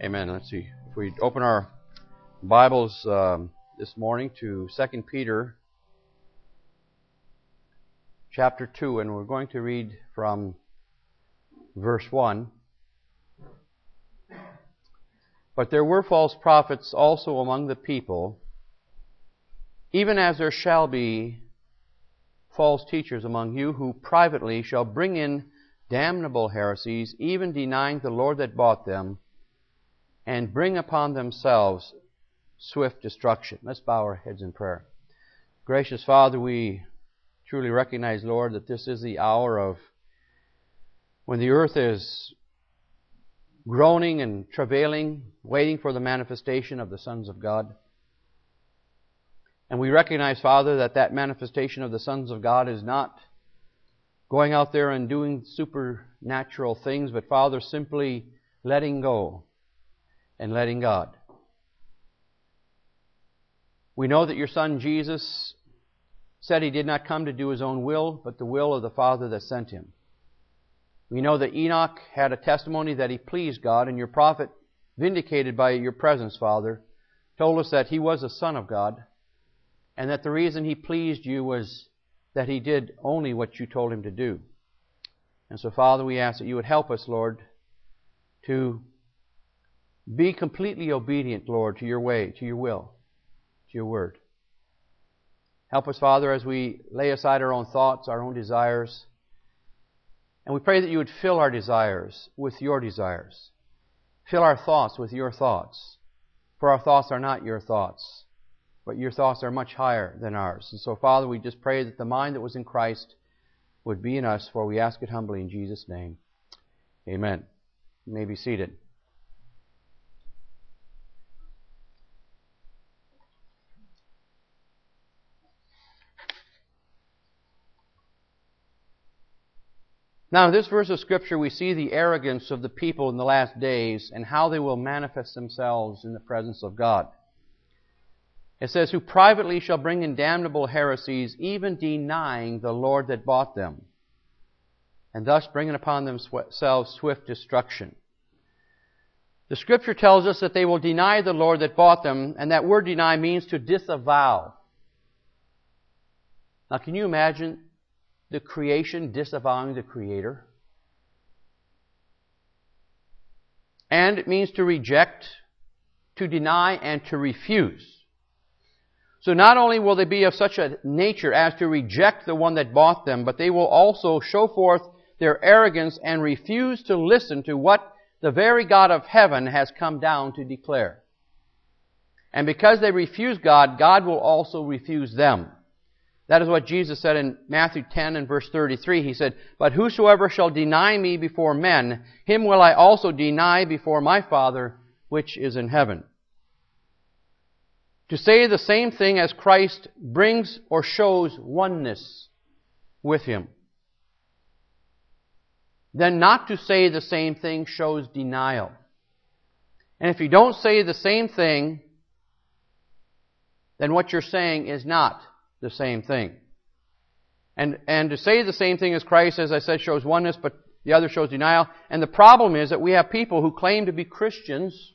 Amen. Let's see. If we open our Bibles this morning to 2 Peter chapter 2, and we're going to read from verse 1. But there were false prophets also among the people, even as there shall be false teachers among you, who privately shall bring in damnable heresies, even denying the Lord that bought them, and bring upon themselves swift destruction. Let's bow our heads in prayer. Gracious Father, we truly recognize, Lord, that this is the hour of when the earth is groaning and travailing, waiting for the manifestation of the sons of God. And we recognize, Father, that that manifestation of the sons of God is not going out there and doing supernatural things, but, Father, simply letting go and letting God. We know that your Son Jesus said He did not come to do His own will, but the will of the Father that sent Him. We know that Enoch had a testimony that he pleased God, and your prophet, vindicated by your presence, Father, told us that he was a son of God, and that the reason he pleased you was that he did only what you told him to do. And so, Father, we ask that you would help us, Lord, to be completely obedient, Lord, to your way, to your will, to your word. Help us, Father, as we lay aside our own thoughts, our own desires. And we pray that you would fill our desires with your desires. Fill our thoughts with your thoughts. For our thoughts are not your thoughts, but your thoughts are much higher than ours. And so, Father, we just pray that the mind that was in Christ would be in us, for we ask it humbly in Jesus' name. Amen. You may be seated. Now, in this verse of Scripture, we see the arrogance of the people in the last days and how they will manifest themselves in the presence of God. It says, who privately shall bring in damnable heresies, even denying the Lord that bought them, and thus bringing upon themselves swift destruction. The Scripture tells us that they will deny the Lord that bought them, and that word deny means to disavow. Now, can you imagine the creation disavowing the Creator? And it means to reject, to deny, and to refuse. So not only will they be of such a nature as to reject the one that bought them, but they will also show forth their arrogance and refuse to listen to what the very God of heaven has come down to declare. And because they refuse God, God will also refuse them. That is what Jesus said in Matthew 10 and verse 33. He said, but whosoever shall deny me before men, him will I also deny before my Father which is in heaven. To say the same thing as Christ brings or shows oneness with Him. Then not to say the same thing shows denial. And if you don't say the same thing, then what you're saying is not the same thing. And to say the same thing as Christ, as I said, shows oneness, but the other shows denial. And the problem is that we have people who claim to be Christians,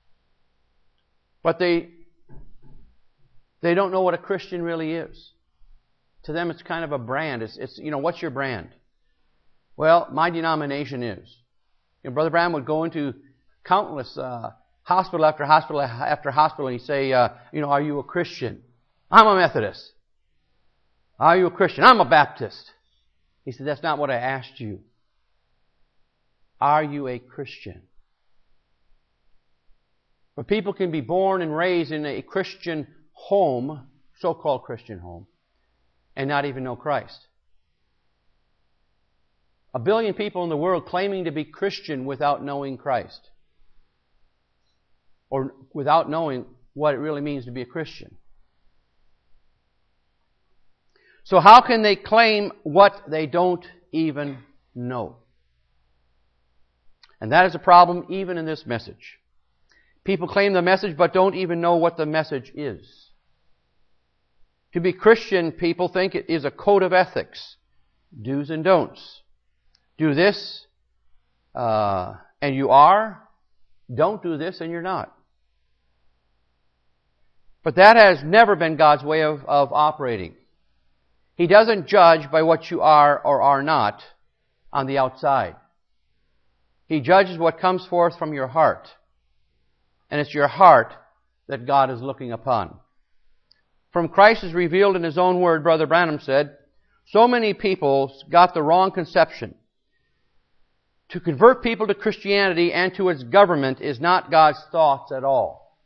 but they don't know what a Christian really is. To them, it's kind of a brand. It's what's your brand? Well, my denomination is. Brother Branham would go into countless hospital after hospital after hospital, and he'd say, are you a Christian? I'm a Methodist. Are you a Christian? I'm a Baptist. He said, that's not what I asked you. Are you a Christian? But people can be born and raised in a Christian home, so-called Christian home, and not even know Christ. 1 billion people in the world claiming to be Christian without knowing Christ, or without knowing what it really means to be a Christian. So how can they claim what they don't even know? And that is a problem even in this message. People claim the message but don't even know what the message is. To be Christian, people think it is a code of ethics, do's and don'ts. Do this, and you are, Don't do this, and you're not. But that has never been God's way of operating. He doesn't judge by what you are or are not on the outside. He judges what comes forth from your heart. And it's your heart that God is looking upon. From Christ is revealed in His own word, Brother Branham said, so many people got the wrong conception. To convert people to Christianity and to its government is not God's thoughts at all.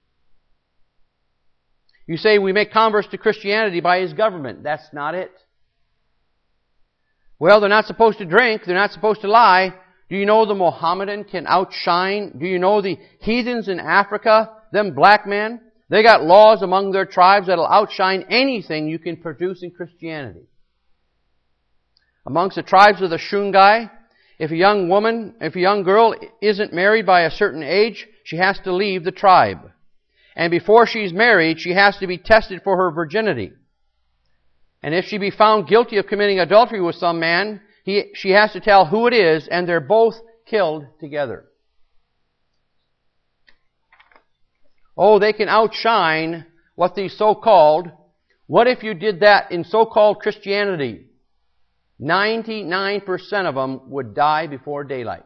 You say we make converts to Christianity by His government. That's not it. Well, they're not supposed to drink. They're not supposed to lie. Do you know the Mohammedan can outshine? Do you know the heathens in Africa, them black men? They got laws among their tribes that'll outshine anything you can produce in Christianity. Amongst the tribes of the Shungai, if a young girl isn't married by a certain age, she has to leave the tribe. And before she's married, she has to be tested for her virginity. And if she be found guilty of committing adultery with some man, she has to tell who it is, and they're both killed together. Oh, they can outshine what these so-called... What if you did that in so-called Christianity? 99% of them would die before daylight.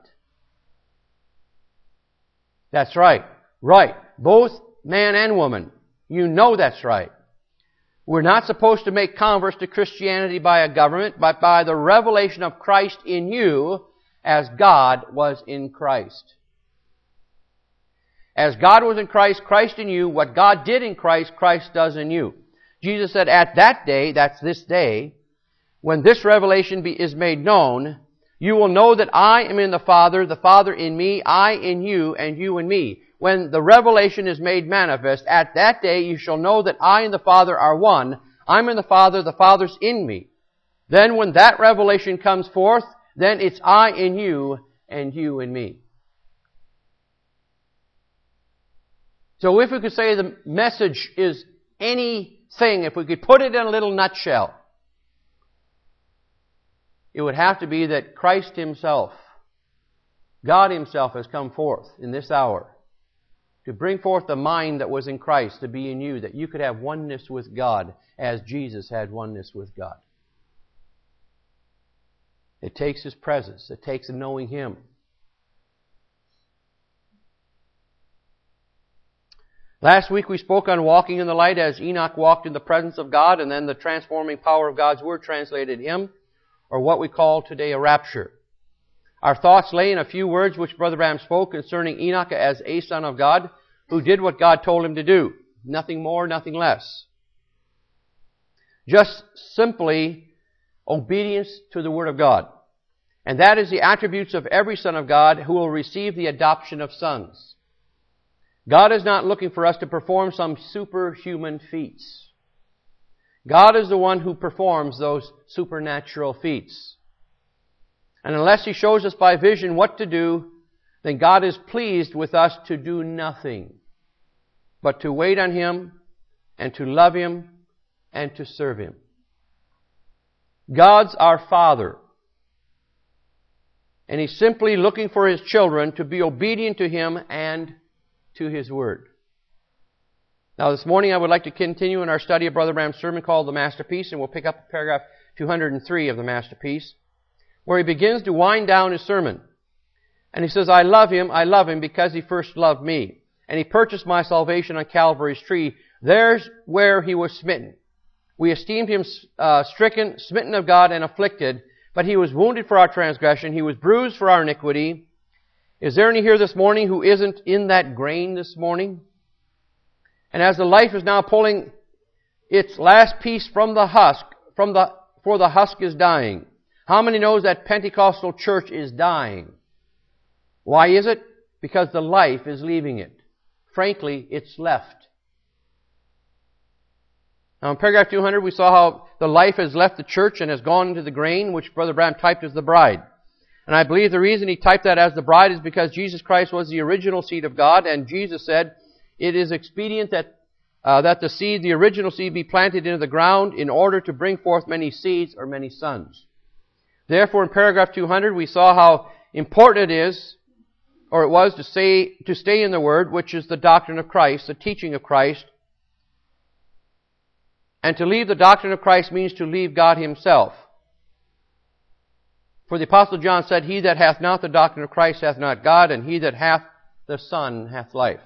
That's right. Right. Both man and woman. You know that's right. We're not supposed to make converts to Christianity by a government, but by the revelation of Christ in you as God was in Christ. As God was in Christ, Christ in you, what God did in Christ, Christ does in you. Jesus said, at that day, that's this day, when this revelation is made known, you will know that I am in the Father in me, I in you, and you in me. When the revelation is made manifest, at that day you shall know that I and the Father are one. I'm in the Father's in me. Then when that revelation comes forth, then it's I in you and you in me. So if we could say the message is anything, if we could put it in a little nutshell, it would have to be that Christ Himself, God Himself, has come forth in this hour to bring forth the mind that was in Christ to be in you, that you could have oneness with God as Jesus had oneness with God. It takes His presence. It takes knowing Him. Last week we spoke on walking in the light as Enoch walked in the presence of God, and then the transforming power of God's Word translated him, or what we call today a rapture. Our thoughts lay in a few words which Brother Branham spoke concerning Enoch as a son of God who did what God told him to do. Nothing more, nothing less. Just simply obedience to the Word of God. And that is the attributes of every son of God who will receive the adoption of sons. God is not looking for us to perform some superhuman feats. God is the one who performs those supernatural feats. And unless He shows us by vision what to do, then God is pleased with us to do nothing, but to wait on Him, and to love Him, and to serve Him. God's our Father. And He's simply looking for His children to be obedient to Him and to His Word. Now this morning I would like to continue in our study of Brother Branham's sermon called The Masterpiece, and we'll pick up paragraph 203 of The Masterpiece, where he begins to wind down his sermon. And he says, I love him because He first loved me. And He purchased my salvation on Calvary's tree. There's where He was smitten. We esteemed Him stricken, smitten of God, and afflicted. But He was wounded for our transgression. He was bruised for our iniquity. Is there any here this morning who isn't in that grain this morning? And as the life is now pulling its last piece from the husk, for the husk is dying. How many knows that Pentecostal church is dying? Why is it? Because the life is leaving it. Frankly, it's left. Now in paragraph 200 we saw how the life has left the church and has gone into the grain, which Brother Branham typed as the bride. And I believe the reason he typed that as the bride is because Jesus Christ was the original seed of God, and Jesus said, it is expedient that the seed, the original seed, be planted into the ground in order to bring forth many seeds or many sons. Therefore, in paragraph 200, we saw how important it is, or it was to stay in the Word, which is the doctrine of Christ, the teaching of Christ. And to leave the doctrine of Christ means to leave God Himself. For the Apostle John said, He that hath not the doctrine of Christ hath not God, and he that hath the Son hath life.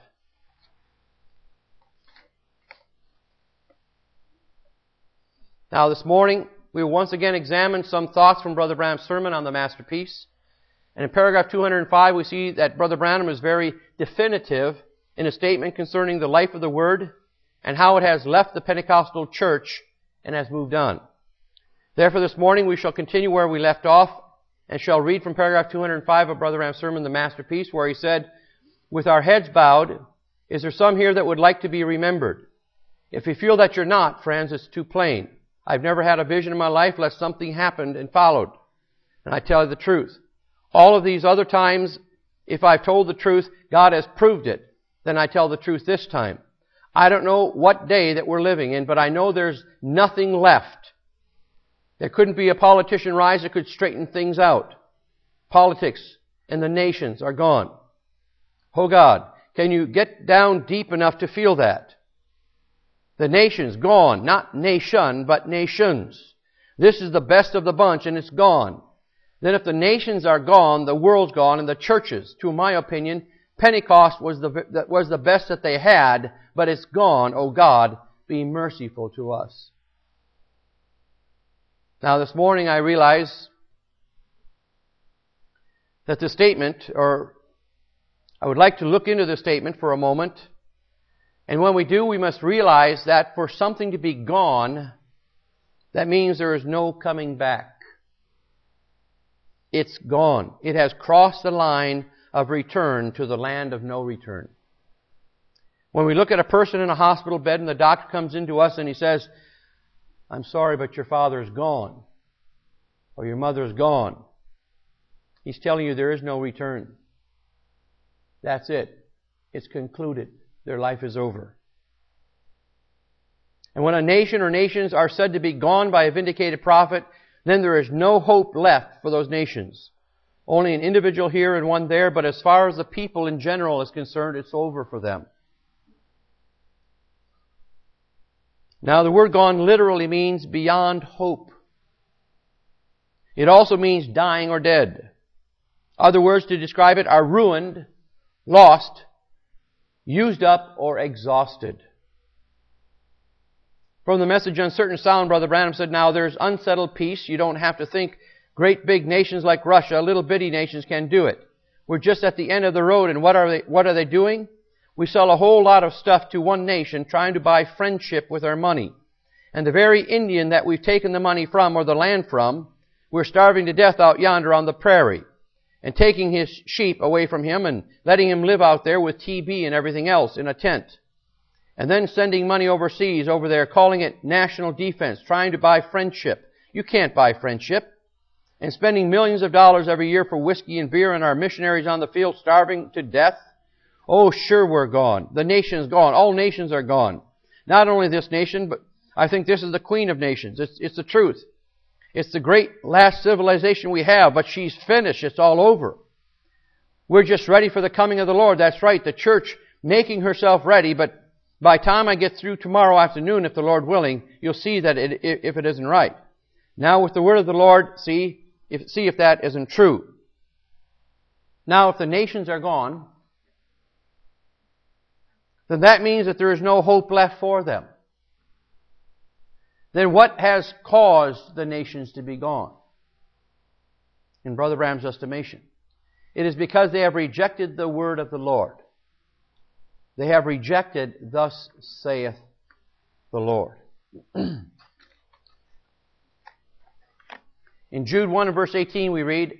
Now this morning, we will once again examine some thoughts from Brother Branham's sermon on the masterpiece. And in paragraph 205, we see that Brother Branham is very definitive in a statement concerning the life of the Word and how it has left the Pentecostal church and has moved on. Therefore, this morning we shall continue where we left off and shall read from paragraph 205 of Brother Branham's sermon, The Masterpiece, where he said, with our heads bowed, is there some here that would like to be remembered? If you feel that you're not, friends, it's too plain. I've never had a vision in my life unless something happened and followed. And I tell you the truth. All of these other times, if I've told the truth, God has proved it. Then I tell the truth this time. I don't know what day that we're living in, but I know there's nothing left. There couldn't be a politician rise that could straighten things out. Politics and the nations are gone. Oh God, can you get down deep enough to feel that? The nation's gone. Not nation, but nations. This is the best of the bunch and it's gone. Then if the nations are gone, the world's gone, and the churches, to my opinion, Pentecost was the best that they had, but it's gone. Oh God, be merciful to us. Now this morning I realize that the statement, or I would like to look into the statement for a moment. And when we do, we must realize that for something to be gone, that means there is no coming back. It's gone. It has crossed the line of return to the land of no return. When we look at a person in a hospital bed and the doctor comes into us and he says, I'm sorry, but your father's gone, or your mother's gone, he's telling you there is no return. That's it. It's concluded. Their life is over. And when a nation or nations are said to be gone by a vindicated prophet, then there is no hope left for those nations. Only an individual here and one there, but as far as the people in general is concerned, it's over for them. Now the word gone literally means beyond hope. It also means dying or dead. Other words to describe it are ruined, lost, used up, or exhausted. From the message Uncertain Sound, Brother Branham said, now there's unsettled peace. You don't have to think great big nations like Russia, little bitty nations can do it. We're just at the end of the road, and what are they doing? We sell a whole lot of stuff to one nation trying to buy friendship with our money. And the very Indian that we've taken the money from or the land from, we're starving to death out yonder on the prairie. And taking his sheep away from him and letting him live out there with TB and everything else in a tent. And then sending money overseas over there, calling it national defense, trying to buy friendship. You can't buy friendship. And spending millions of dollars every year for whiskey and beer and our missionaries on the field starving to death. Oh, sure we're gone. The nation's gone. All nations are gone. Not only this nation, but I think this is the queen of nations. It's the truth. It's the great last civilization we have, but she's finished. It's all over. We're just ready for the coming of the Lord. That's right, the church making herself ready, but by the time I get through tomorrow afternoon, if the Lord willing, you'll see that if it isn't right. Now with the word of the Lord, see if that isn't true. Now if the nations are gone, then that means that there is no hope left for them. Then what has caused the nations to be gone? In Brother Branham's estimation, it is because they have rejected the word of the Lord. They have rejected, thus saith the Lord. In Jude 1 and verse 18 we read,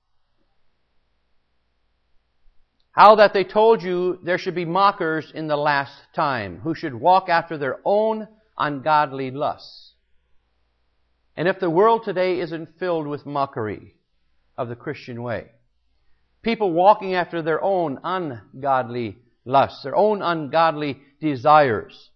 how that they told you there should be mockers in the last time, who should walk after their own ungodly lusts. And if the world today isn't filled with mockery of the Christian way, people walking after their own ungodly lusts, their own ungodly desires.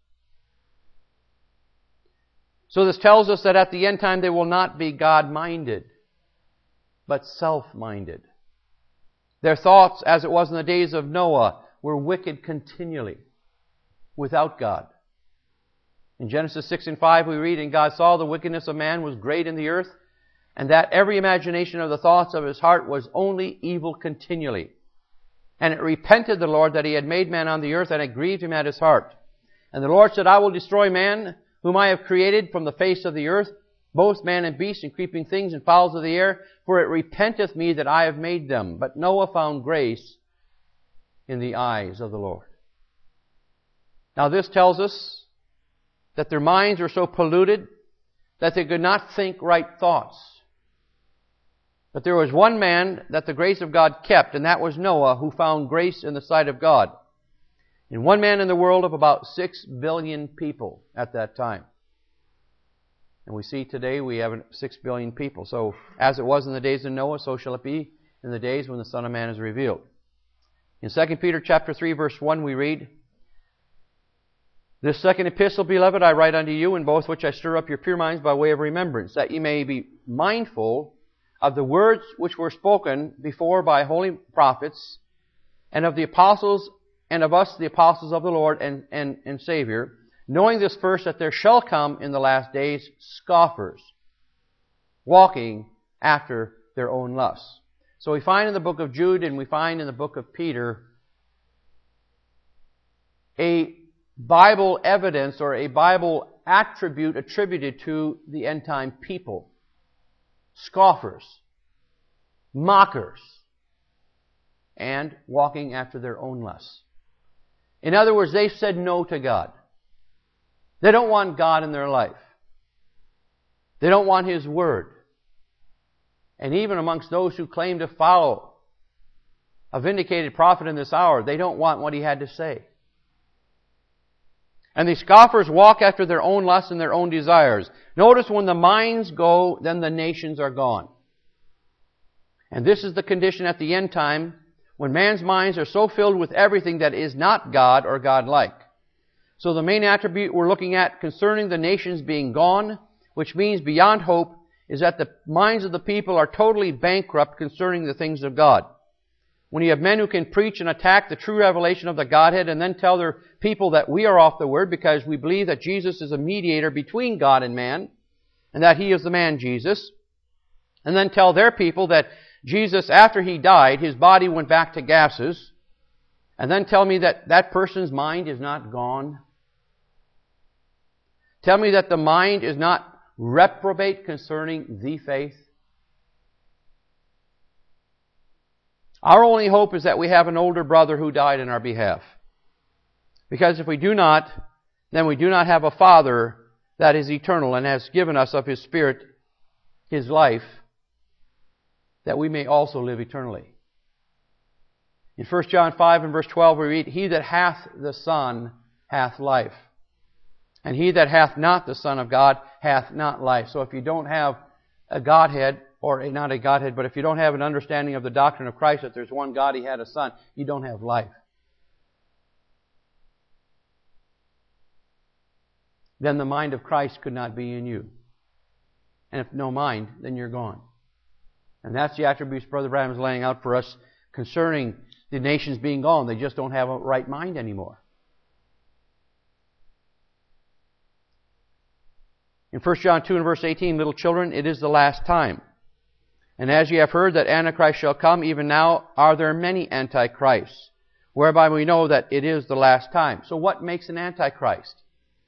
So this tells us that at the end time they will not be God-minded, but self-minded. Their thoughts, as it was in the days of Noah, were wicked continually, without God. In Genesis 6 and 5 we read, "And God saw the wickedness of man was great in the earth, and that every imagination of the thoughts of his heart was only evil continually. And it repented the Lord that he had made man on the earth, and it grieved him at his heart. And the Lord said, I will destroy man, whom I have created from the face of the earth, both man and beast, and creeping things, and fowls of the air, for it repenteth me that I have made them. But Noah found grace in the eyes of the Lord." Now this tells us that their minds were so polluted that they could not think right thoughts. But there was one man that the grace of God kept, and that was Noah, who found grace in the sight of God. And one man in the world of about 6 billion people at that time. And we see today we have 6 billion people. So as it was in the days of Noah, so shall it be in the days when the Son of Man is revealed. In 2 Peter chapter 3, verse 1, we read, "This second epistle, beloved, I write unto you, in both which I stir up your pure minds by way of remembrance, that ye may be mindful of the words which were spoken before by holy prophets, and of the apostles, and of us the apostles of the Lord and Savior, knowing this first, that there shall come in the last days scoffers, walking after their own lusts." So we find in the book of Jude and we find in the book of Peter a Bible evidence or a Bible attribute attributed to the end time people. Scoffers, mockers, and walking after their own lusts. In other words, they said no to God. They don't want God in their life. They don't want His Word. And even amongst those who claim to follow a vindicated prophet in this hour, they don't want what he had to say. And the scoffers walk after their own lusts and their own desires. Notice, when the minds go, then the nations are gone. And this is the condition at the end time, when man's minds are so filled with everything that is not God or God-like. So the main attribute we're looking at concerning the nations being gone, which means beyond hope, is that the minds of the people are totally bankrupt concerning the things of God. When you have men who can preach and attack the true revelation of the Godhead and then tell their people that we are off the Word because we believe that Jesus is a mediator between God and man, and that He is the man Jesus, and then tell their people that Jesus, after He died, His body went back to gases, and then tell me that that person's mind is not gone. Tell me that the mind is not reprobate concerning the faith. Our only hope is that we have an older brother who died in our behalf. Because if we do not, then we do not have a Father that is eternal and has given us of His Spirit, His life, that we may also live eternally. In 1 John 5 and verse 12 we read, "He that hath the Son hath life. And he that hath not the Son of God hath not life." So if you don't have a Godhead, or not a Godhead, but if you don't have an understanding of the doctrine of Christ, that there's one God, He had a Son, you don't have life. Then the mind of Christ could not be in you. And if no mind, then you're gone. And that's the attributes Brother Branham is laying out for us concerning the nations being gone. They just don't have a right mind anymore. In 1 John 2 and verse 18, "Little children, it is the last time. And as ye have heard that Antichrist shall come, even now are there many Antichrists, whereby we know that it is the last time." So what makes an Antichrist?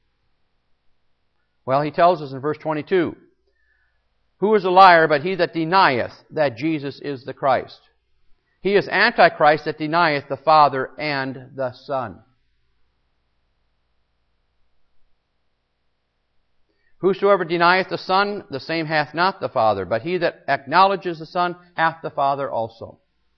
Well, he tells us in verse 22, "Who is a liar but he that denieth that Jesus is the Christ? He is Antichrist that denieth the Father and the Son. Whosoever denieth the Son, the same hath not the Father, but he that acknowledges the Son hath the Father also."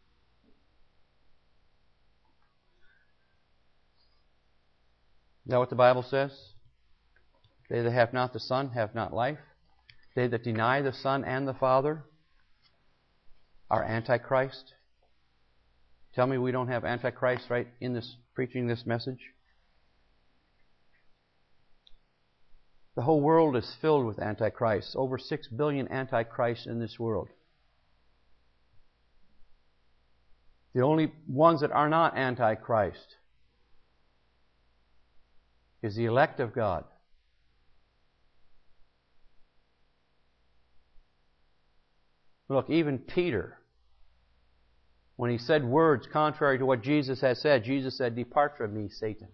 Is that what the Bible says? "They that have not the Son have not life. They that deny the Son and the Father are Antichrist." Tell me we don't have Antichrist right in this, preaching this message. The whole world is filled with Antichrists. Over 6 billion Antichrists in this world. The only ones that are not Antichrist is the elect of God. Look, even Peter, when he said words contrary to what Jesus has said, Jesus said, "Depart from me, Satan."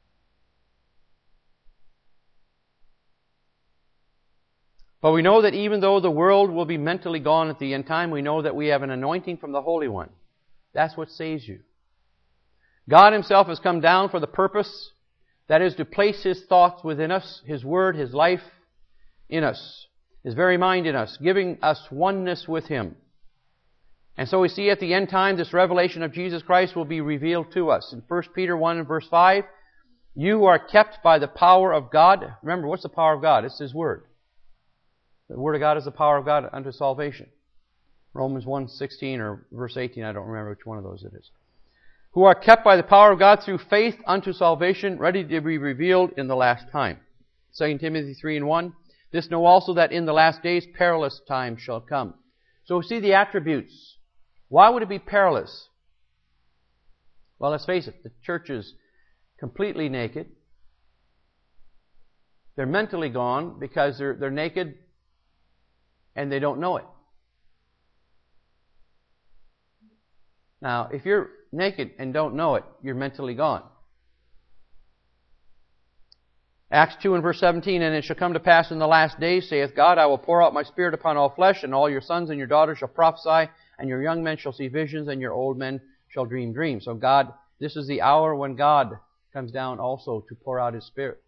But we know that even though the world will be mentally gone at the end time, we know that we have an anointing from the Holy One. That's what saves you. God Himself has come down for the purpose, that is, to place His thoughts within us, His Word, His life in us, His very mind in us, giving us oneness with Him. And so we see at the end time, this revelation of Jesus Christ will be revealed to us. In 1 Peter 1 and verse 5, you who are kept by the power of God. Remember, what's the power of God? It's His Word. The Word of God is the power of God unto salvation. Romans 1:16 or verse 18, I don't remember which one of those it is. Who are kept by the power of God through faith unto salvation, ready to be revealed in the last time. 2 Timothy 3 and 1. This know also that in the last days perilous times shall come. So we see the attributes. Why would it be perilous? Well, let's face it, the church is completely naked. They're mentally gone because they're naked and they don't know it. Now, if you're naked and don't know it, you're mentally gone. Acts 2 and verse 17, and it shall come to pass in the last days, saith God, I will pour out my Spirit upon all flesh, and all your sons and your daughters shall prophesy, and your young men shall see visions, and your old men shall dream dreams. So God, this is the hour when God comes down also to pour out His Spirit.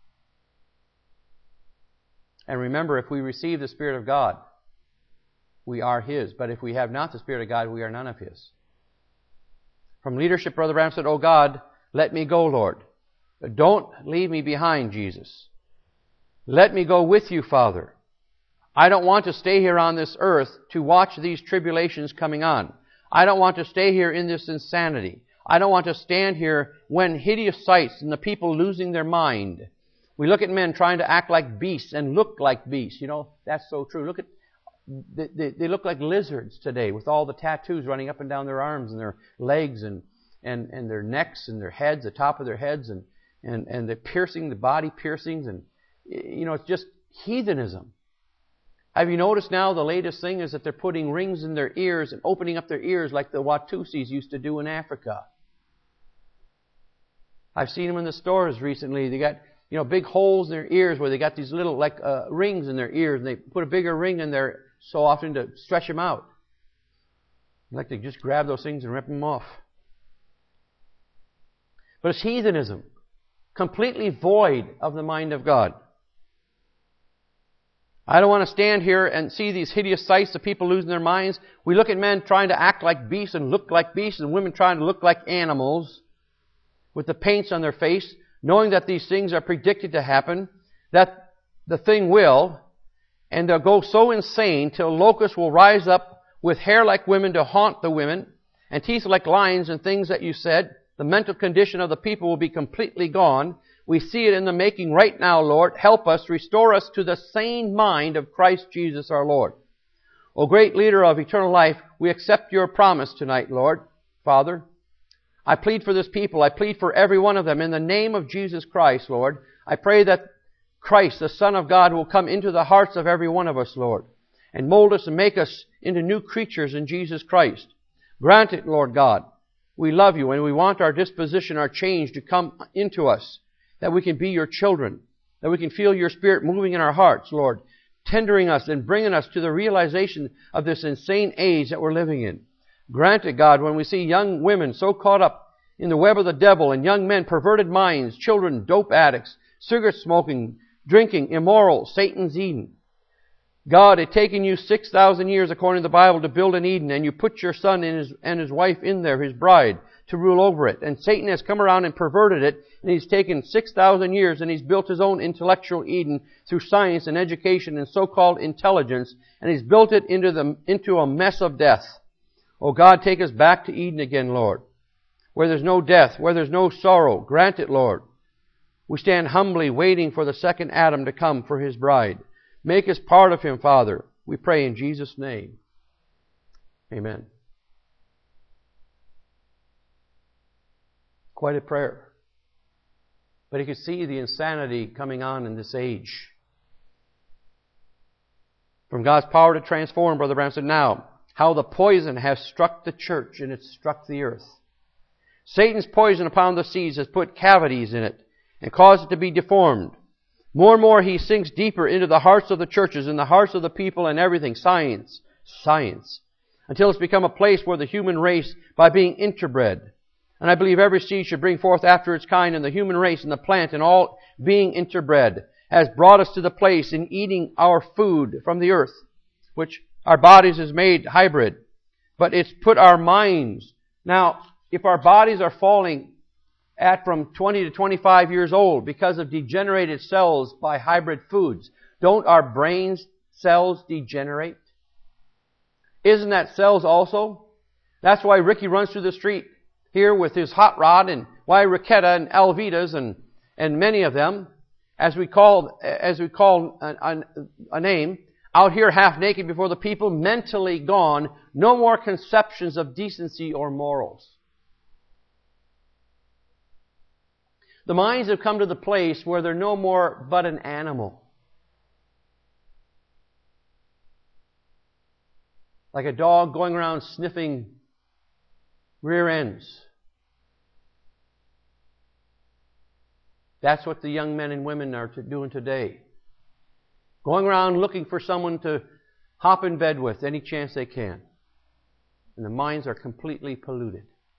And remember, if we receive the Spirit of God, we are His. But if we have not the Spirit of God, we are none of His. From leadership, Brother Branham said, Oh God, let me go, Lord. Don't leave me behind, Jesus. Let me go with you, Father. I don't want to stay here on this earth to watch these tribulations coming on. I don't want to stay here in this insanity. I don't want to stand here when hideous sights and the people losing their mind. We look at men trying to act like beasts and look like beasts. You know, that's so true. Look at they look like lizards today with all the tattoos running up and down their arms and their legs and their necks and their heads, the top of their heads, and the piercing, the body piercings, and you know, it's just heathenism. Have you noticed now the latest thing is that they're putting rings in their ears and opening up their ears like the Watusis used to do in Africa? I've seen them in the stores recently. They got, you know, big holes in their ears where they got these little like rings in their ears, and they put a bigger ring in there so often to stretch them out. Like they just grab those things and rip them off. But it's heathenism, completely void of the mind of God. I don't want to stand here and see these hideous sights of people losing their minds. We look at men trying to act like beasts and look like beasts, and women trying to look like animals with the paints on their face, knowing that these things are predicted to happen, that the thing will, and they'll go so insane till locusts will rise up with hair like women to haunt the women, and teeth like lions, and things that you said. The mental condition of the people will be completely gone. We see it in the making right now, Lord. Help us, restore us to the sane mind of Christ Jesus our Lord. O great leader of eternal life, we accept your promise tonight, Lord. Father, I plead for this people. I plead for every one of them in the name of Jesus Christ, Lord. I pray that Christ, the Son of God, will come into the hearts of every one of us, Lord, and mold us and make us into new creatures in Jesus Christ. Grant it, Lord God. We love you and we want our disposition, our change to come into us, that we can be your children, that we can feel your Spirit moving in our hearts, Lord, tendering us and bringing us to the realization of this insane age that we're living in. Grant it, God, when we see young women so caught up in the web of the devil and young men, perverted minds, children, dope addicts, cigarette smoking, drinking, immoral, Satan's Eden. God, it taken you 6,000 years, according to the Bible, to build an Eden, and you put your son and his wife in there, his bride, to rule over it. And Satan has come around and perverted it, and he's taken 6,000 years, and he's built his own intellectual Eden through science and education and so-called intelligence, and he's built it into a mess of death. Oh God, take us back to Eden again, Lord, where there's no death, where there's no sorrow. Grant it, Lord. We stand humbly waiting for the second Adam to come for his bride. Make us part of him, Father. We pray in Jesus' name. Amen. Quite a prayer. But he could see the insanity coming on in this age. From God's power to transform, Brother Branham said, now, how the poison has struck the church and it's struck the earth. Satan's poison upon the seeds has put cavities in it and caused it to be deformed. More and more he sinks deeper into the hearts of the churches and the hearts of the people and everything. Science. Until it's become a place where the human race, by being interbred, and I believe every seed should bring forth after its kind, and the human race and the plant and all being interbred, has brought us to the place in eating our food from the earth, which our bodies is made hybrid. But it's put our minds. Now, if our bodies are falling at from 20 to 25 years old because of degenerated cells by hybrid foods, don't our brain cells degenerate? Isn't that cells also? That's why Ricky runs through the street here with his hot rod, and why Riquetta and Alvitas and many of them, as we call a name, out here half naked before the people, mentally gone, no more conceptions of decency or morals. The minds have come to the place where they're no more but an animal. Like a dog going around sniffing rear ends. That's what the young men and women are doing today. Going around looking for someone to hop in bed with any chance they can. And the minds are completely polluted.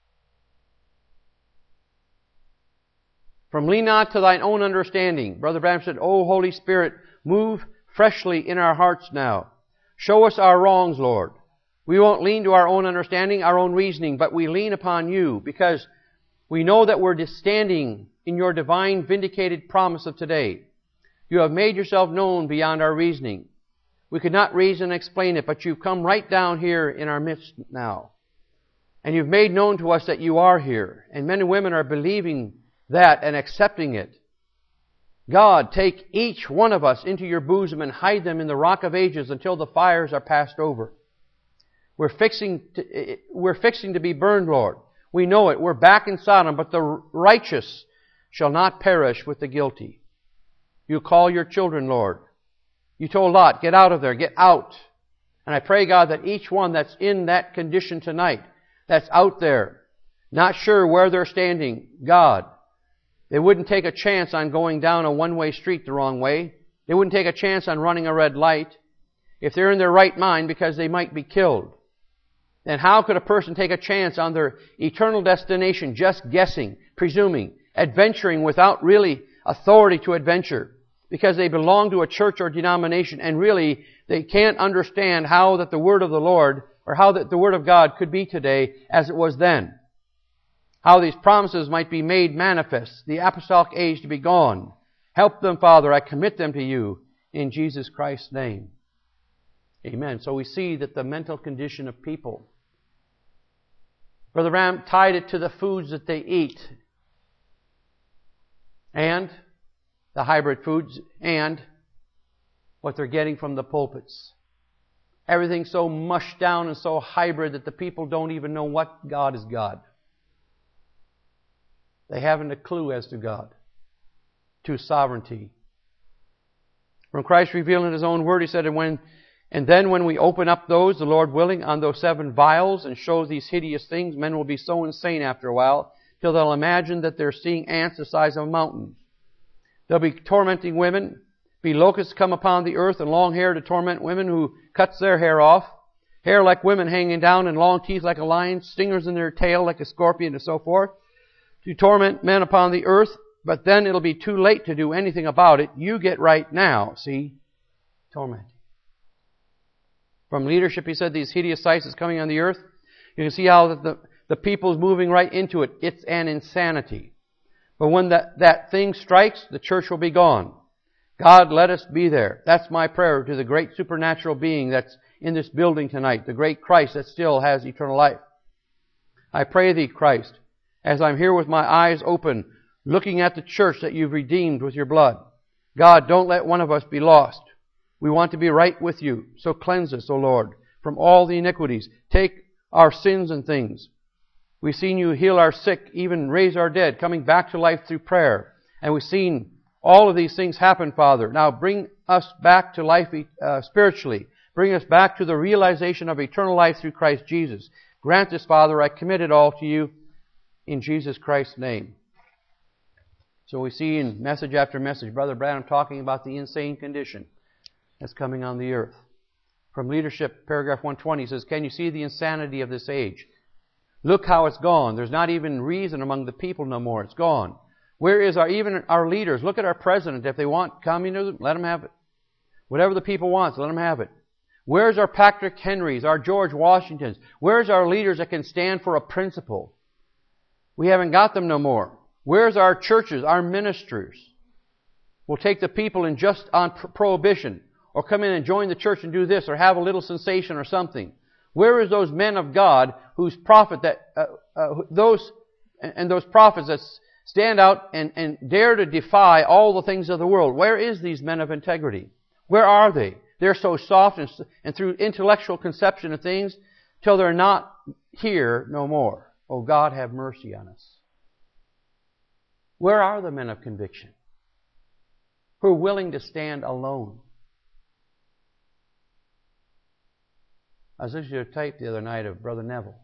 From lean not to thine own understanding. Brother Branham said, O Holy Spirit, move freshly in our hearts now. Show us our wrongs, Lord. We won't lean to our own understanding, our own reasoning, but we lean upon you because we know that we're just standing in your divine vindicated promise of today. You have made yourself known beyond our reasoning. We could not reason and explain it, but you've come right down here in our midst now. And you've made known to us that you are here. And men and women are believing that and accepting it. God, take each one of us into your bosom and hide them in the rock of ages until the fires are passed over. We're fixing to be burned, Lord. We know it. We're back in Sodom, but the righteous shall not perish with the guilty. You call your children, Lord. You told Lot, get out of there, get out. And I pray, God, that each one that's in that condition tonight, that's out there, not sure where they're standing, God, they wouldn't take a chance on going down a one-way street the wrong way. They wouldn't take a chance on running a red light if they're in their right mind because they might be killed. Then how could a person take a chance on their eternal destination just guessing, presuming, adventuring without really authority to adventure because they belong to a church or denomination and really they can't understand how that the Word of the Lord or how that the Word of God could be today as it was then. How these promises might be made manifest, the apostolic age to be gone. Help them, Father, I commit them to you in Jesus Christ's name. Amen. So we see that the mental condition of people, Brother Ram tied it to the foods that they eat and the hybrid foods and what they're getting from the pulpits. Everything's so mushed down and so hybrid that the people don't even know what God is God. They haven't a clue as to God, to sovereignty. From Christ revealing His own word, He said, and then when we open up those, the Lord willing, on those 7 vials and show these hideous things, men will be so insane after a while till they'll imagine that they're seeing ants the size of mountains. They'll be tormenting women, be locusts come upon the earth and long hair to torment women who cuts their hair off, hair like women hanging down and long teeth like a lion, stingers in their tail like a scorpion and so forth, to torment men upon the earth, but then it'll be too late to do anything about it. You get right now, see, tormenting. From leadership, he said, these hideous sights is coming on the earth. You can see how the people's moving right into it. It's an insanity. But when that thing strikes, the church will be gone. God, let us be there. That's my prayer to the great supernatural being that's in this building tonight, the great Christ that still has eternal life. I pray Thee, Christ, as I'm here with my eyes open, looking at the church that You've redeemed with Your blood. God, don't let one of us be lost. We want to be right with You. So cleanse us, O Lord, from all the iniquities. Take our sins and things We've seen you heal our sick, even raise our dead, coming back to life through prayer. And we've seen all of these things happen, Father. Now bring us back to life spiritually. Bring us back to the realization of eternal life through Christ Jesus. Grant this, Father. I commit it all to you in Jesus Christ's name. So we see in message after message, Brother Branham talking about the insane condition that's coming on the earth. From Leadership, paragraph 120, he says, can you see the insanity of this age? Look how it's gone. There's not even reason among the people no more. It's gone. Where is even our leaders? Look at our president. If they want communism, let them have it. Whatever the people want, let them have it. Where's our Patrick Henrys, our George Washingtons? Where's our leaders that can stand for a principle? We haven't got them no more. Where's our churches, our ministers? We'll take the people in just on prohibition, or come in and join the church and do this, or have a little sensation or something. Where is those men of God whose prophet those prophets that stand out and dare to defy all the things of the world? Where is these men of integrity? Where are they? They're so soft and through intellectual conception of things till they're not here no more. Oh, God, have mercy on us. Where are the men of conviction who are willing to stand alone? I was listening to a tape the other night of Brother Neville.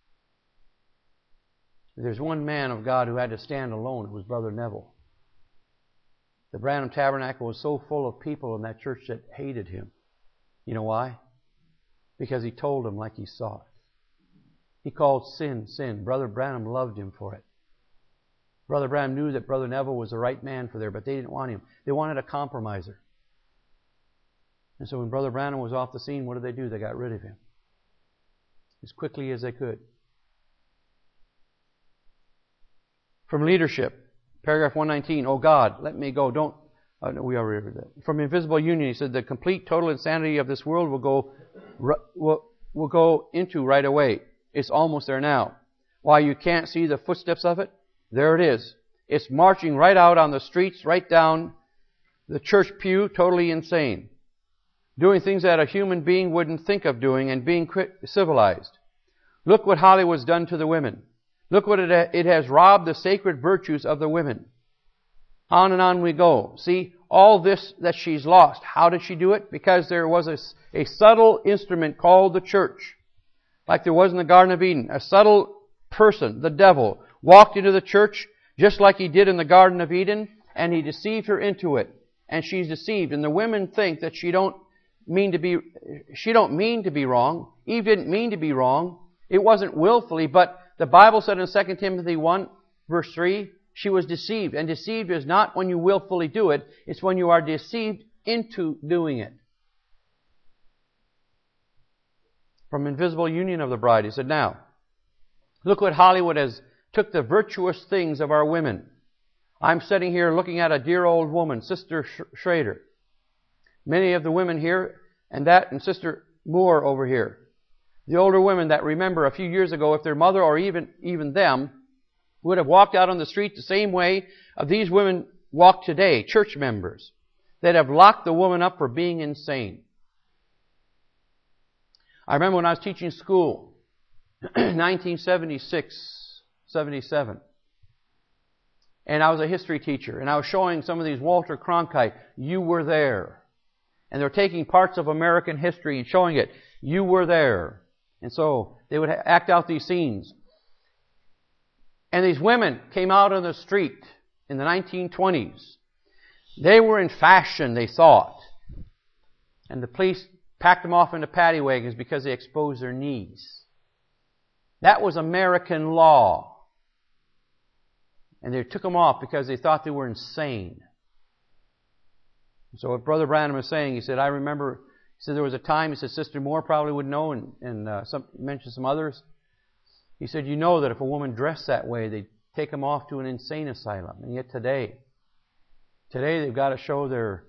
There's one man of God who had to stand alone. It was Brother Neville. The Branham Tabernacle was so full of people in that church that hated him. You know why? Because he told them like he saw it. He called sin, sin. Brother Branham loved him for it. Brother Branham knew that Brother Neville was the right man for there, but they didn't want him. They wanted a compromiser. And so when Brother Branham was off the scene, what did they do? They got rid of him as quickly as they could. From Leadership, paragraph 119, oh God, let me go. Don't. We already read that. From Invisible Union, he said the complete, total insanity of this world will go into right away. It's almost there now. Why you can't see the footsteps of it? There it is. It's marching right out on the streets, right down the church pew, totally insane. Doing things that a human being wouldn't think of doing and being civilized. Look what Hollywood's done to the women. Look what it has robbed the sacred virtues of the women. On and on we go. See, all this that she's lost. How did she do it? Because there was a subtle instrument called the church. Like there was in the Garden of Eden. A subtle person, the devil, walked into the church just like he did in the Garden of Eden, and he deceived her into it. And she's deceived. And the women think that she don't mean to be wrong. Eve didn't mean to be wrong. It wasn't willfully, but the Bible said in 2 Timothy 1, verse 3, she was deceived. And deceived is not when you willfully do it, it's when you are deceived into doing it. From Invisible Union of the Bride, he said, now, look what Hollywood has took the virtuous things of our women. I'm sitting here looking at a dear old woman, Sister Schrader. Many of the women here, and Sister Moore over here. The older women that remember a few years ago, if their mother or even them would have walked out on the street the same way of these women walk today, church members, that have locked the woman up for being insane. I remember when I was teaching school, 1976, 77. And I was a history teacher, and I was showing some of these Walter Cronkite, you were there. And they're taking parts of American history and showing it. You were there. And so they would act out these scenes. And these women came out on the street in the 1920s. They were in fashion, they thought. And the police packed them off into paddy wagons because they exposed their knees. That was American law. And they took them off because they thought they were insane. So what Brother Branham was saying, he said, I remember, he said there was a time, he said Sister Moore probably would know, and mentioned some others. He said, you know that if a woman dressed that way, they'd take them off to an insane asylum. And yet today they've got to show their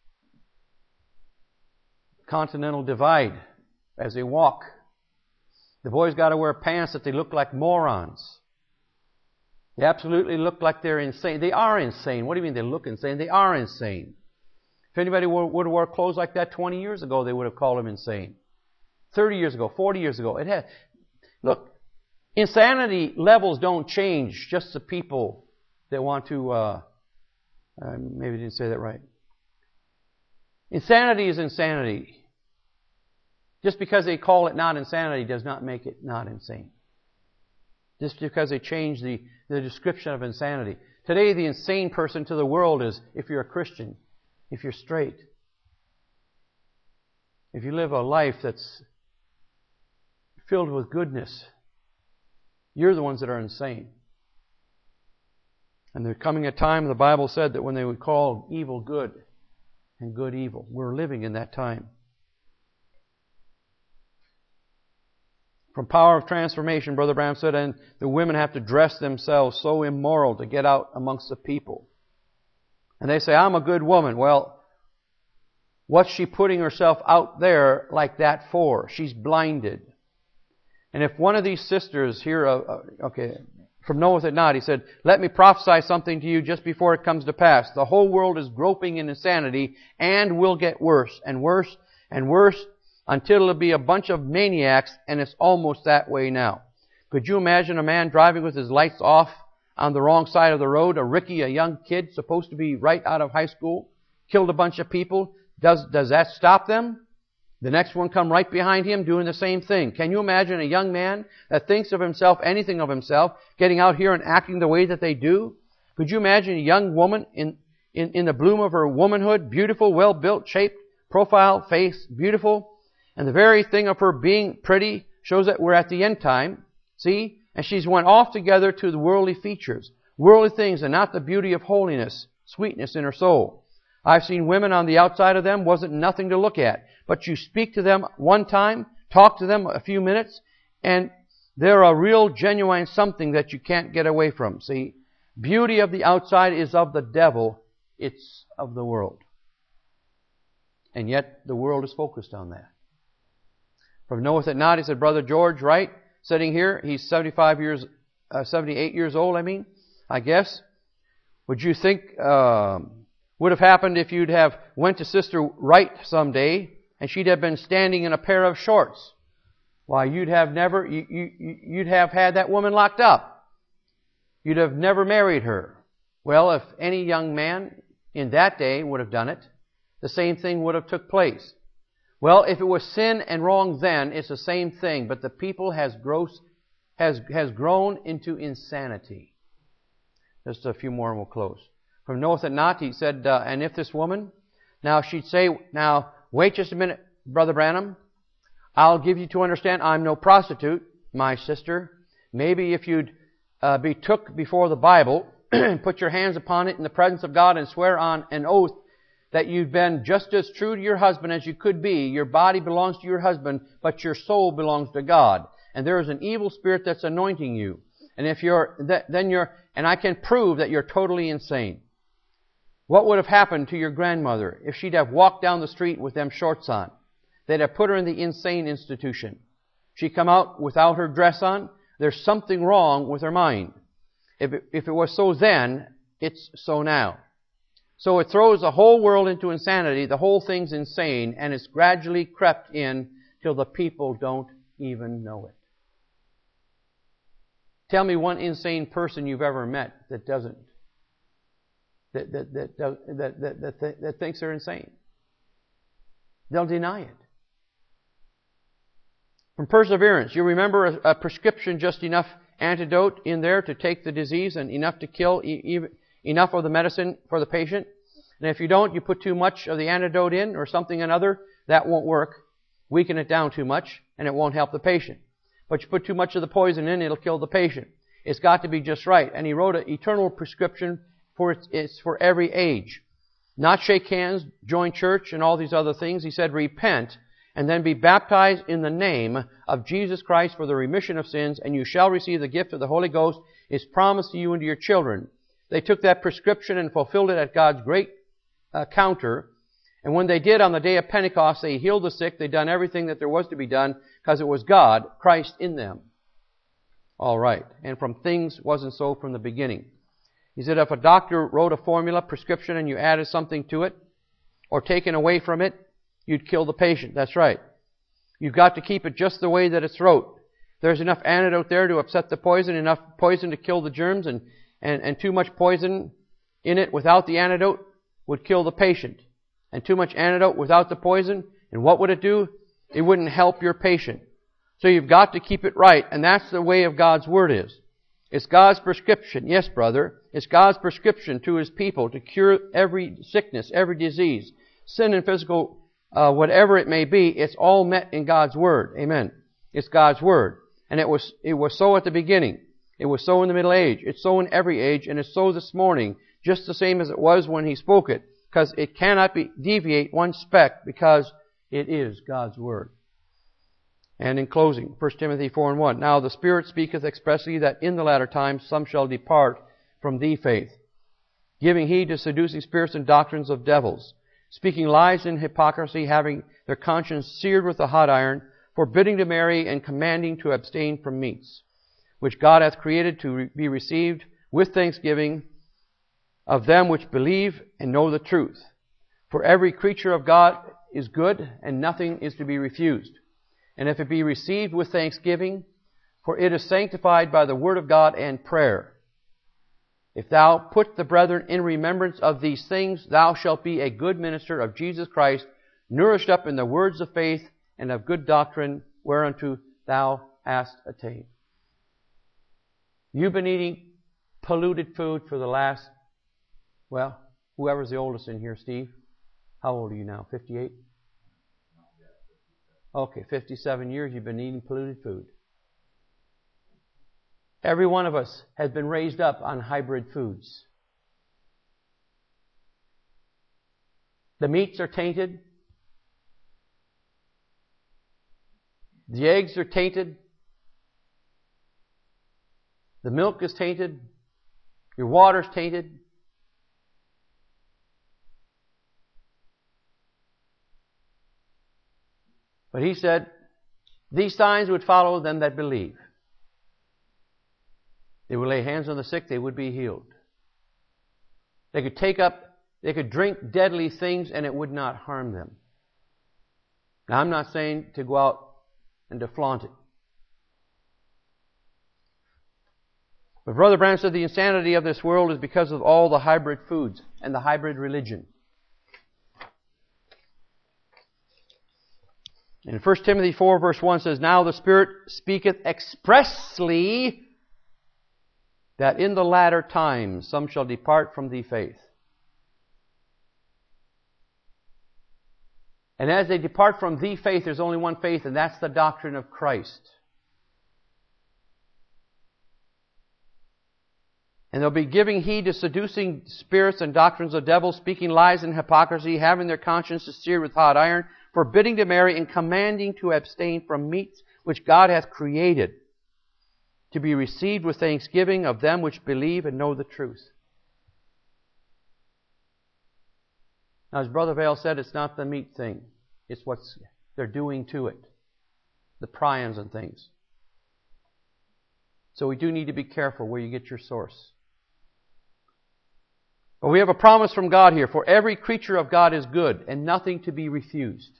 continental divide as they walk. The boys got to wear pants that they look like morons. They absolutely look like they're insane. They are insane. What do you mean they look insane? They are insane. If anybody would have worn clothes like that 20 years ago, they would have called them insane. 30 years ago, 40 years ago. Look, Insanity levels don't change, just the people that want to, maybe I didn't say that right. Insanity is insanity. Just because they call it not insanity does not make it not insane. Just because they change the description of insanity. Today, the insane person to the world is if you're a Christian, if you're straight, if you live a life that's filled with goodness, you're the ones that are insane. And there's coming a time, the Bible said, that when they would call evil good and good evil. We're living in that time. From Power of Transformation, Brother Branham said, and the women have to dress themselves so immoral to get out amongst the people. And they say, I'm a good woman. Well, what's she putting herself out there like that for? She's blinded. And if one of these sisters here, from Knoweth It Not, he said, let me prophesy something to you just before it comes to pass. The whole world is groping in insanity and will get worse and worse and worse until it'll be a bunch of maniacs, and it's almost that way now. Could you imagine a man driving with his lights off on the wrong side of the road? A Ricky, a young kid, supposed to be right out of high school, killed a bunch of people. Does that stop them? The next one come right behind him doing the same thing. Can you imagine a young man that thinks of himself, anything of himself, getting out here and acting the way that they do? Could you imagine a young woman in the bloom of her womanhood, beautiful, well-built, shaped, profile, face, beautiful, and the very thing of her being pretty shows that we're at the end time. See? And she's went off together to the worldly features, worldly things, and not the beauty of holiness, sweetness in her soul. I've seen women on the outside of them, wasn't nothing to look at. But you speak to them one time, talk to them a few minutes, and they're a real, genuine something that you can't get away from. See? Beauty of the outside is of the devil. It's of the world. And yet, the world is focused on that. From Knoweth It Not, he said, Brother George Wright, sitting here, he's 78 years old, I guess. Would you think would have happened if you'd have went to Sister Wright someday and she'd have been standing in a pair of shorts? Why, you'd have had that woman locked up. You'd have never married her. Well, if any young man in that day would have done it, the same thing would have took place. Well, if it was sin and wrong then, it's the same thing. But the people has grown into insanity. Just a few more and we'll close. From Knoweth It Not, he said, and if this woman, now she'd say, now, wait just a minute, Brother Branham. I'll give you to understand I'm no prostitute, my sister. Maybe if you'd be took before the Bible and put your hands upon it in the presence of God and swear on an oath that you've been just as true to your husband as you could be. Your body belongs to your husband, but your soul belongs to God. And there is an evil spirit that's anointing you. And if and I can prove that you're totally insane. What would have happened to your grandmother if she'd have walked down the street with them shorts on? They'd have put her in the insane institution. She'd come out without her dress on. There's something wrong with her mind. If it was so then, it's so now. So it throws the whole world into insanity. The whole thing's insane, and it's gradually crept in till the people don't even know it. Tell me one insane person you've ever met that thinks they're insane. They'll deny it. From Perseverance, you remember a prescription, just enough antidote in there to take the disease and enough to kill enough of the medicine for the patient. And if you don't, you put too much of the antidote in or something another, that won't work. Weaken it down too much and it won't help the patient. But you put too much of the poison in, it'll kill the patient. It's got to be just right. And he wrote an eternal prescription it's for every age. Not shake hands, join church, and all these other things. He said, repent and then be baptized in the name of Jesus Christ for the remission of sins, and you shall receive the gift of the Holy Ghost. It's promised to you and to your children. They took that prescription and fulfilled it at God's great counter. And when they did on the day of Pentecost, they healed the sick. They'd done everything that there was to be done because it was God, Christ in them. All right. And from things wasn't so from the beginning. He said if a doctor wrote a formula, prescription, and you added something to it or taken away from it, you'd kill the patient. That's right. You've got to keep it just the way that it's wrote. there's enough antidote there to upset the poison, enough poison to kill the germs, and too much poison in it without the antidote would kill the patient. And too much antidote without the poison, and what would it do? It wouldn't help your patient. So you've got to keep it right, and that's the way of God's Word is. It's God's prescription, yes, brother. It's God's prescription to His people to cure every sickness, every disease, sin and physical, whatever it may be. It's all met in God's Word. Amen. It's God's Word. And it was so at the beginning. It was so in the Middle Age. It's so in every age, and it's so this morning, just the same as it was when He spoke it. Because it cannot deviate one speck, because it is God's Word. And in closing, 1 Timothy 4:1. Now the Spirit speaketh expressly that in the latter times some shall depart from the faith, giving heed to seducing spirits and doctrines of devils, speaking lies and hypocrisy, having their conscience seared with a hot iron, forbidding to marry and commanding to abstain from meats, which God hath created to be received with thanksgiving of them which believe and know the truth. For every creature of God is good, and nothing is to be refused. And if it be received with thanksgiving, for it is sanctified by the word of God and prayer. If thou put the brethren in remembrance of these things, thou shalt be a good minister of Jesus Christ, nourished up in the words of faith and of good doctrine, whereunto thou hast attained. You've been eating polluted food for the last, well, whoever's the oldest in here, Steve. How old are you now? 58? Okay, 57 years you've been eating polluted food. Every one of us has been raised up on hybrid foods. The meats are tainted. The eggs are tainted. The milk is tainted. Your water's tainted. But He said, these signs would follow them that believe. They would lay hands on the sick, they would be healed. They could drink deadly things and it would not harm them. Now, I'm not saying to go out and to flaunt it. But Brother Branham said the insanity of this world is because of all the hybrid foods and the hybrid religion. In 1 Timothy 4 verse 1 says, now the Spirit speaketh expressly that in the latter times some shall depart from the faith. And as they depart from the faith, there's only one faith, and that's the doctrine of Christ. And they'll be giving heed to seducing spirits and doctrines of devils, speaking lies and hypocrisy, having their consciences seared with hot iron, forbidding to marry, and commanding to abstain from meats which God hath created, to be received with thanksgiving of them which believe and know the truth. Now, as Brother Vail said, it's not the meat thing. It's what they're doing to it. The prions and things. So we do need to be careful where you get your source. But we have a promise from God here. For every creature of God is good, and nothing to be refused.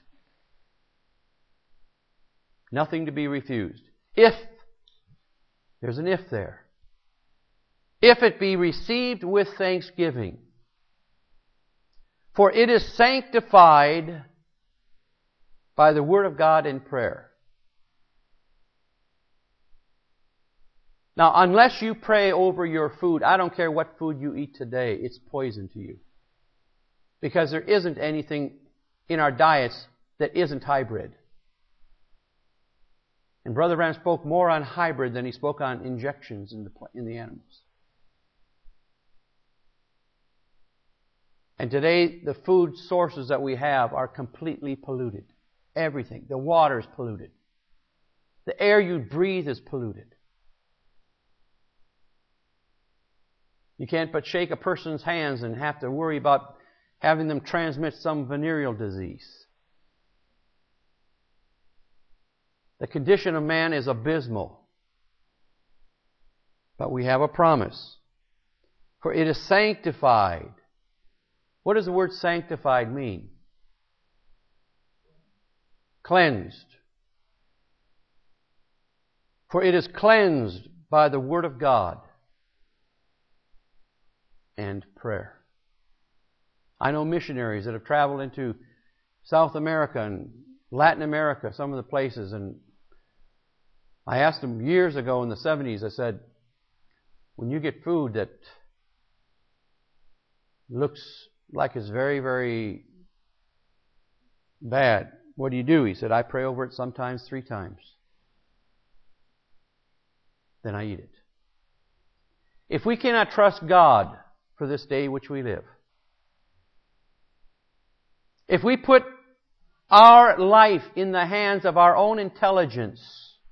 Nothing to be refused. If, there's an if there. If it be received with thanksgiving. For it is sanctified by the word of God in prayer. Now, unless you pray over your food, I don't care what food you eat today, it's poison to you. Because there isn't anything in our diets that isn't hybrid. And Brother Branham spoke more on hybrid than he spoke on injections in the animals. And today, the food sources that we have are completely polluted. Everything. The water is polluted. The air you breathe is polluted. You can't but shake a person's hands and have to worry about having them transmit some venereal disease. The condition of man is abysmal. But we have a promise. For it is sanctified. What does the word sanctified mean? Cleansed. For it is cleansed by the Word of God and prayer. I know missionaries that have traveled into South America and Latin America, some of the places, and I asked them years ago in the 70s, I said, when you get food that looks like it's very, very bad, what do? He said, I pray over it sometimes 3 times. Then I eat it. If we cannot trust God for this day which we live, if we put our life in the hands of our own intelligence,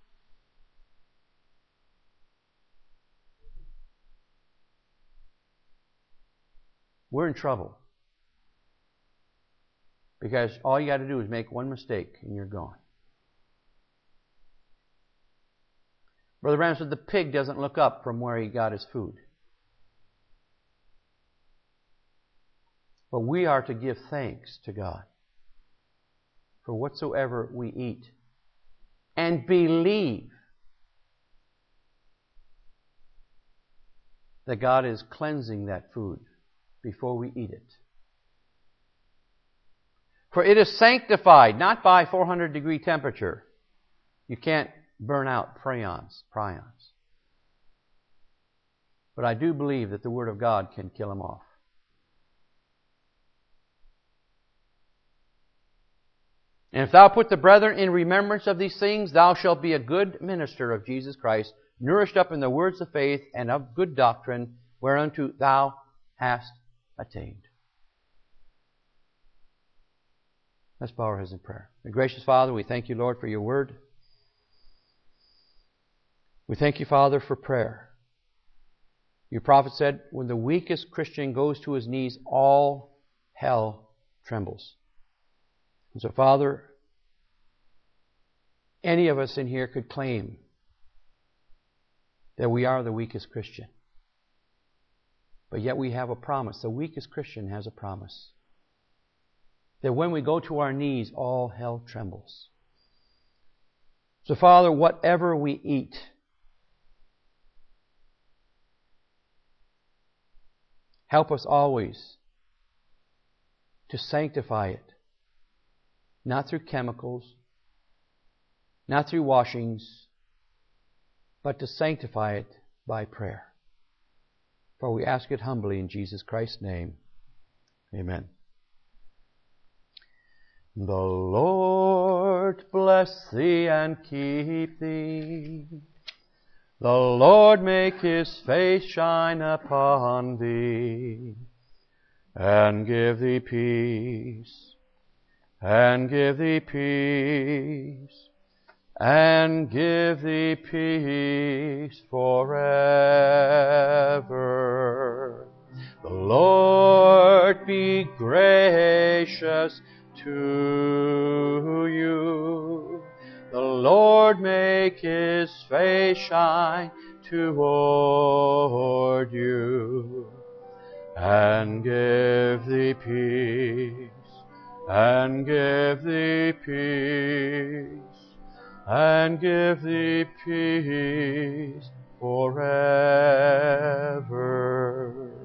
we're in trouble. Because all you got to do is make one mistake and you're gone. Brother Branham said the pig doesn't look up from where he got his food. But we are to give thanks to God for whatsoever we eat. And believe that God is cleansing that food before we eat it. For it is sanctified, not by 400-degree temperature. You can't burn out prions. But I do believe that the Word of God can kill them off. And if thou put the brethren in remembrance of these things, thou shalt be a good minister of Jesus Christ, nourished up in the words of faith and of good doctrine, whereunto thou hast attained. Let's bow our heads in prayer. Gracious Father, we thank you, Lord, for your word. We thank you, Father, for prayer. Your prophet said, when the weakest Christian goes to his knees, all hell trembles. And so, Father, any of us in here could claim that we are the weakest Christian. But yet we have a promise. The weakest Christian has a promise. That when we go to our knees, all hell trembles. So, Father, whatever we eat, help us always to sanctify it. Not through chemicals, not through washings, but to sanctify it by prayer. For we ask it humbly in Jesus Christ's name. Amen. The Lord bless thee and keep thee. The Lord make His face shine upon thee, and give thee peace, and give thee peace, and give thee peace forever. The Lord be gracious to you. The Lord make His face shine toward you, and give thee peace, and give thee peace, and give thee peace forever.